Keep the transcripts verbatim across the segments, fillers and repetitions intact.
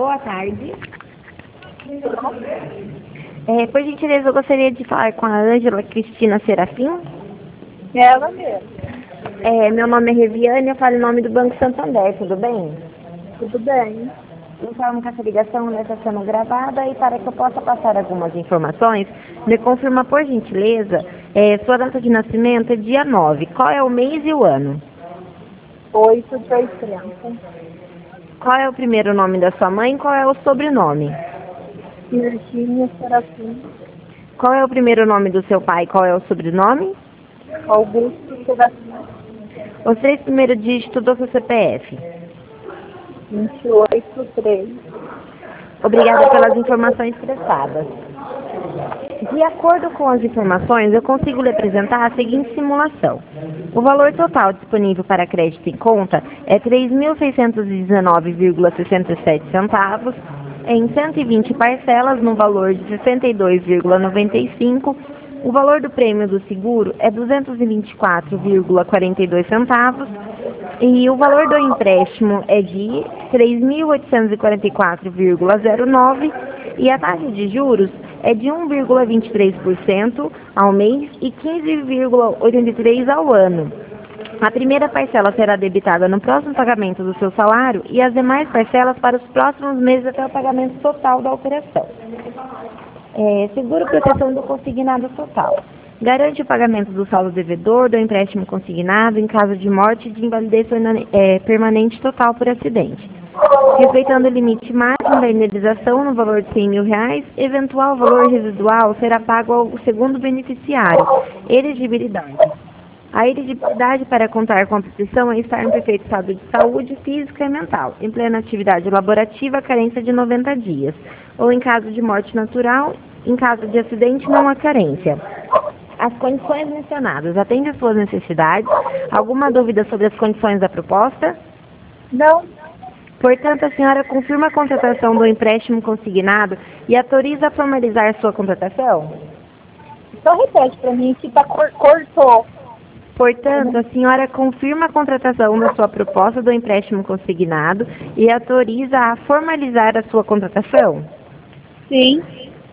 Boa tarde. É, por gentileza, eu gostaria de falar com a Ângela Cristina Serafim. Ela mesmo. É, meu nome é Reviane, eu falo em nome do Banco Santander, tudo bem? Tudo bem. Informo que essa ligação está sendo gravada e para que eu possa passar algumas informações, me confirma, por gentileza, é, sua data de nascimento é dia nove. Qual é o mês e o ano? oito de oitenta. Qual é o primeiro nome da sua mãe e qual é o sobrenome? Virgínia Serafim. Qual é o primeiro nome do seu pai e qual é o sobrenome? Augusto Serafim. Os três primeiros dígitos do seu C P F. vinte e oito, três. Obrigada pelas informações prestadas. De acordo com as informações, eu consigo lhe apresentar a seguinte simulação. O valor total disponível para crédito em conta é três mil seiscentos e dezenove vírgula sessenta e sete centavos em cento e vinte parcelas no valor de sessenta e dois vírgula noventa e cinco. O valor do prêmio do seguro é duzentos e vinte e quatro vírgula quarenta e dois centavos e o valor do empréstimo é de três mil oitocentos e quarenta e quatro vírgula zero nove e a taxa de juros é de um vírgula vinte e três por cento ao mês e quinze vírgula oitenta e três por cento ao ano. A primeira parcela será debitada no próximo pagamento do seu salário e as demais parcelas para os próximos meses até o pagamento total da operação. É, seguro proteção do consignado total. Garante o pagamento do saldo devedor do empréstimo consignado em caso de morte e de invalidez é, permanente total por acidente. Respeitando o limite máximo da indenização no valor de cem mil reais, eventual valor residual será pago ao segundo beneficiário. Elegibilidade. A elegibilidade para contar com a proteção é estar em perfeito estado de saúde física e mental, em plena atividade laborativa, carência de noventa dias, ou em caso de morte natural, em caso de acidente, não há carência. As condições mencionadas atendem às suas necessidades? Alguma dúvida sobre as condições da proposta? Não. Portanto, a senhora confirma a contratação do empréstimo consignado e autoriza a formalizar sua contratação? Só repete para mim que tá cor cortou. Portanto, a senhora confirma a contratação da sua proposta do empréstimo consignado e autoriza a formalizar a sua contratação? Sim.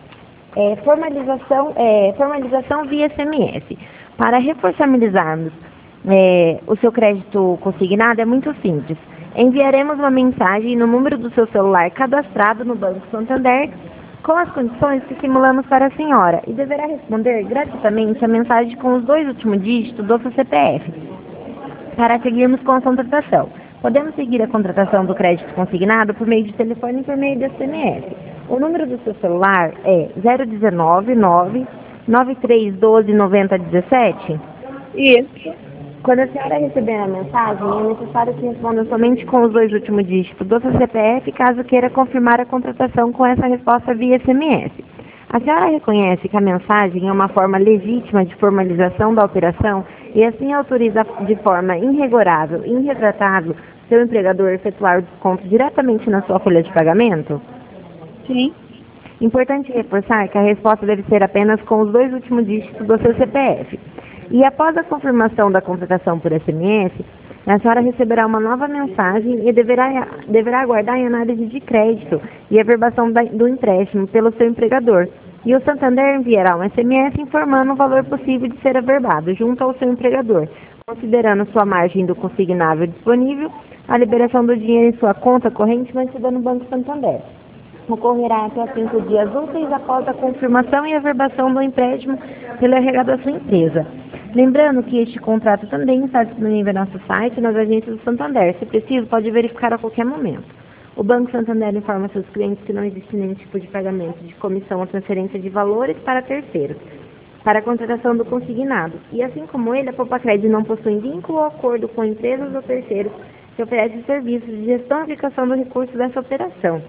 É, formalização, é, formalização via S M S. Para reformalizarmos é, o seu crédito consignado é muito simples. Enviaremos uma mensagem no número do seu celular cadastrado no Banco Santander com as condições que simulamos para a senhora e deverá responder gratuitamente a mensagem com os dois últimos dígitos do seu C P F para seguirmos com a contratação. Podemos seguir a contratação do crédito consignado por meio de telefone e por meio de S M S. O número do seu celular é zero um nove, nove nove três um dois, nove zero um sete? Isso. Quando a senhora receber a mensagem, é necessário que responda somente com os dois últimos dígitos do seu C P F, caso queira confirmar a contratação com essa resposta via S M S. A senhora reconhece que a mensagem é uma forma legítima de formalização da operação e assim autoriza de forma irrevogável e irretratável seu empregador a efetuar o desconto diretamente na sua folha de pagamento? Sim. Importante reforçar que a resposta deve ser apenas com os dois últimos dígitos do seu C P F. E após a confirmação da contratação por S M S, a senhora receberá uma nova mensagem e deverá, deverá aguardar a análise de crédito e a verbação da, do empréstimo pelo seu empregador. E o Santander enviará um S M S informando o valor possível de ser averbado junto ao seu empregador, considerando sua margem do consignável disponível, a liberação do dinheiro em sua conta corrente mantida no Banco Santander. Ocorrerá até cinco dias úteis após a confirmação e averbação do empréstimo pelo R H da sua empresa. Lembrando que este contrato também está disponível no nosso site e nas agências do Santander. Se preciso, pode verificar a qualquer momento. O Banco Santander informa seus clientes que não existe nenhum tipo de pagamento de comissão ou transferência de valores para terceiros, para a contratação do consignado. E assim como ele, a Popacred não possui vínculo ou acordo com empresas ou terceiros que oferecem serviços de gestão e aplicação do recurso dessa operação.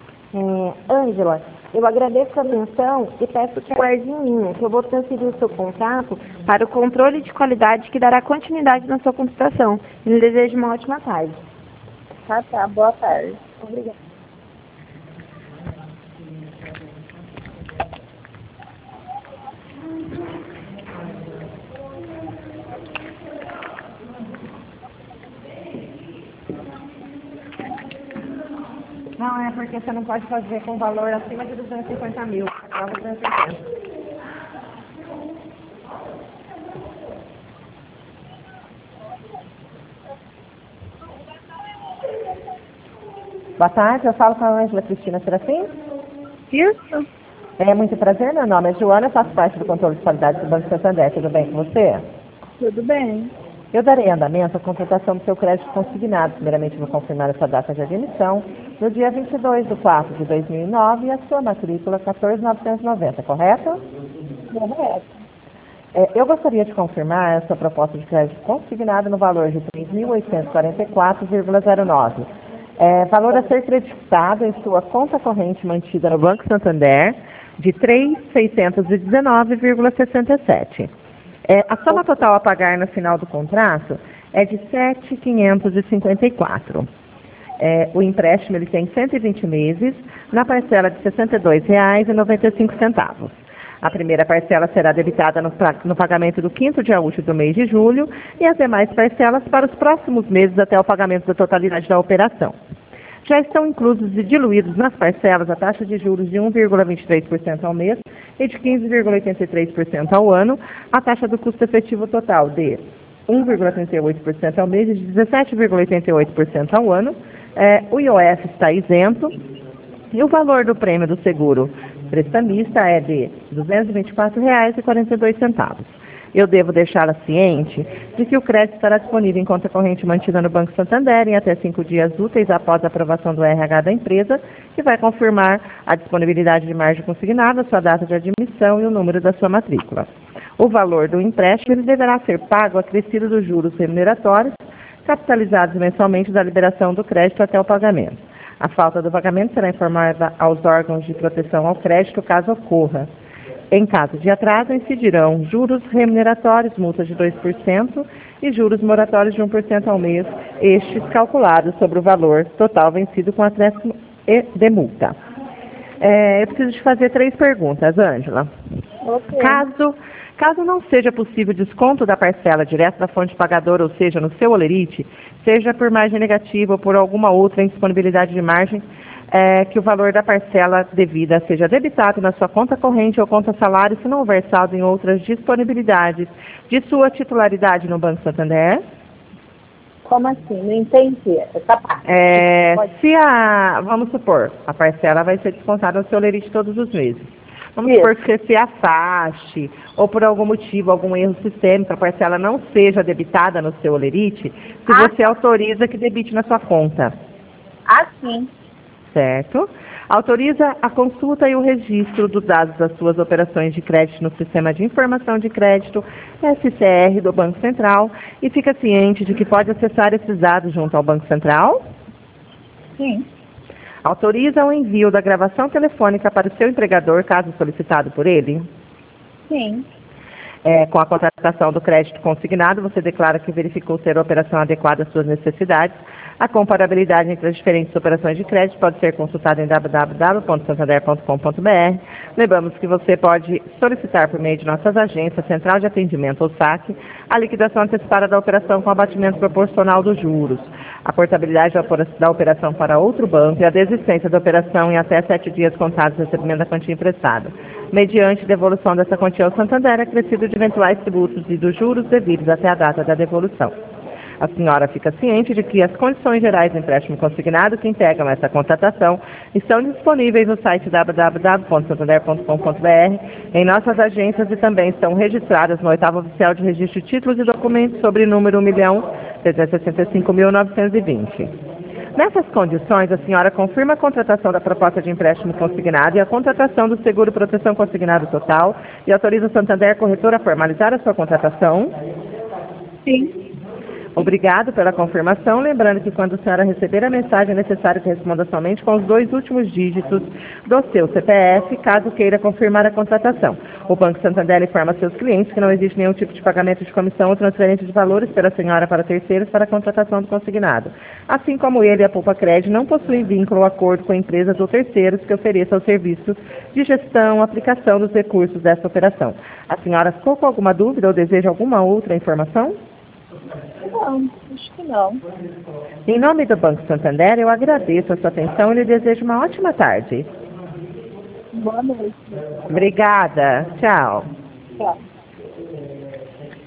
Ângela, é, eu agradeço a atenção e peço que guarde em linha, que eu vou transferir o seu contato para o controle de qualidade que dará continuidade na sua computação. E lhe desejo uma ótima tarde. Tá, tá. Boa tarde. Obrigada. Não, é porque você não pode fazer com valor acima de duzentos e cinquenta mil. Só duzentos e cinquenta. Boa tarde, eu falo com a Ângela Cristina Serafim. Isso? É muito prazer, meu nome é Joana, eu faço parte do controle de qualidade do Banco Santander. Tudo bem com você? Tudo bem. Eu darei andamento à contratação do seu crédito consignado. Primeiramente, vou confirmar a sua data de admissão no dia vinte e dois de quatro de dois mil e nove e a sua matrícula quatorze mil novecentos e noventa, correto? Correto. É, eu gostaria de confirmar a sua proposta de crédito consignado no valor de três mil oitocentos e quarenta e quatro vírgula zero nove. É, valor a ser creditado em sua conta corrente mantida no Banco Santander de três mil seiscentos e dezenove vírgula sessenta e sete. É, a soma total a pagar no final do contrato é de sete mil quinhentos e cinquenta e quatro. É, o empréstimo ele tem cento e vinte meses na parcela de sessenta e dois reais e noventa e cinco centavos. A primeira parcela será debitada no, no pagamento do quinto dia útil do mês de julho e as demais parcelas para os próximos meses até o pagamento da totalidade da operação. Já estão inclusos e diluídos nas parcelas a taxa de juros de um vírgula vinte e três por cento ao mês e de quinze vírgula oitenta e três por cento ao ano, a taxa do custo efetivo total de um vírgula trinta e oito por cento ao mês e de dezessete vírgula oitenta e oito por cento ao ano. É, o I O F está isento e o valor do prêmio do seguro prestamista é de duzentos e vinte e quatro reais e quarenta e dois centavos. Eu devo deixá-la ciente de que o crédito estará disponível em conta corrente mantida no Banco Santander em até cinco dias úteis após a aprovação do R H da empresa, que vai confirmar a disponibilidade de margem consignada, sua data de admissão e o número da sua matrícula. O valor do empréstimo ele deverá ser pago acrescido dos juros remuneratórios, capitalizados mensalmente da liberação do crédito até o pagamento. A falta do pagamento será informada aos órgãos de proteção ao crédito caso ocorra. Em caso de atraso, incidirão juros remuneratórios, multas de dois por cento e juros moratórios de um por cento ao mês, estes calculados sobre o valor total vencido com acréscimo e de multa. É, eu preciso te fazer três perguntas, Ângela. Ok. Caso, caso não seja possível desconto da parcela direto da fonte pagadora, ou seja, no seu olerite, seja por margem negativa ou por alguma outra indisponibilidade de margem, é, que o valor da parcela devida seja debitado na sua conta corrente ou conta salário, se não houver saldo em outras disponibilidades de sua titularidade no Banco Santander. Como assim? Não entendi essa parte. É, Pode... se a, vamos supor, a parcela vai ser descontada no seu olerite todos os meses. Vamos Isso. supor que você se afaste ou por algum motivo, algum erro sistêmico, a parcela não seja debitada no seu olerite, se Ah, você autoriza que debite na sua conta. Ah, sim. Certo? Autoriza a consulta e o registro dos dados das suas operações de crédito no Sistema de Informação de Crédito, S C R, do Banco Central, e fica ciente de que pode acessar esses dados junto ao Banco Central? Sim. Autoriza o envio da gravação telefônica para o seu empregador, caso solicitado por ele? Sim. É, com a contratação do crédito consignado, você declara que verificou ser a operação adequada às suas necessidades. A comparabilidade entre as diferentes operações de crédito pode ser consultada em w w w ponto santander ponto com ponto b r. Lembramos que você pode solicitar por meio de nossas agências, Central de Atendimento ou S A C, a liquidação antecipada da operação com abatimento proporcional dos juros, a portabilidade da operação para outro banco e a desistência da operação em até sete dias contados do recebimento da quantia emprestada, mediante devolução dessa quantia ao Santander, acrescido de eventuais tributos e dos juros devidos até a data da devolução. A senhora fica ciente de que as condições gerais do empréstimo consignado que integram essa contratação estão disponíveis no site w w w ponto santander ponto com ponto b r, em nossas agências e também estão registradas no oitavo oficial de registro de títulos e documentos sobre número um milhão trezentos e sessenta e cinco mil novecentos e vinte. Nessas condições, a senhora confirma a contratação da proposta de empréstimo consignado e a contratação do seguro proteção consignado total e autoriza o Santander Corretor a formalizar a sua contratação? Sim. Obrigado pela confirmação, lembrando que quando a senhora receber a mensagem é necessário que responda somente com os dois últimos dígitos do seu C P F, caso queira confirmar a contratação. O Banco Santander informa seus clientes que não existe nenhum tipo de pagamento de comissão ou transferência de valores pela senhora para terceiros para a contratação do consignado. Assim como ele e a Poupa Crédito não possuem vínculo ou acordo com empresas ou terceiros que ofereçam os serviços de gestão, aplicação dos recursos dessa operação. A senhora ficou com alguma dúvida ou deseja alguma outra informação? Não, acho que não. Em nome do Banco Santander, eu agradeço a sua atenção e lhe desejo uma ótima tarde. Boa noite. Obrigada. Tchau. Tchau.